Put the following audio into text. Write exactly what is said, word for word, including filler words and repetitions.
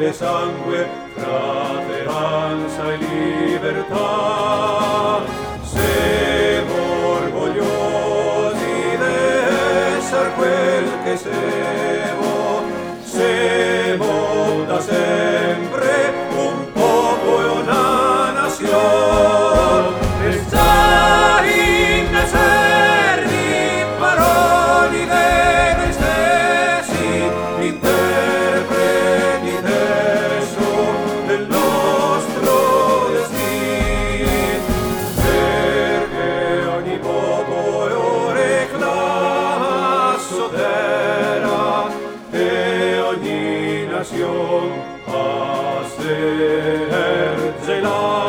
de sangue, fratelanza e libertà. Siamo orgogliosi di essere quel che siamo, siamo da sempre un popolo e una nazione. Restare in servi parole di noi stessi, interpreti adesso del nostro destino, perché ogni popolo reclama su terra e ogni nazione a ser gelata.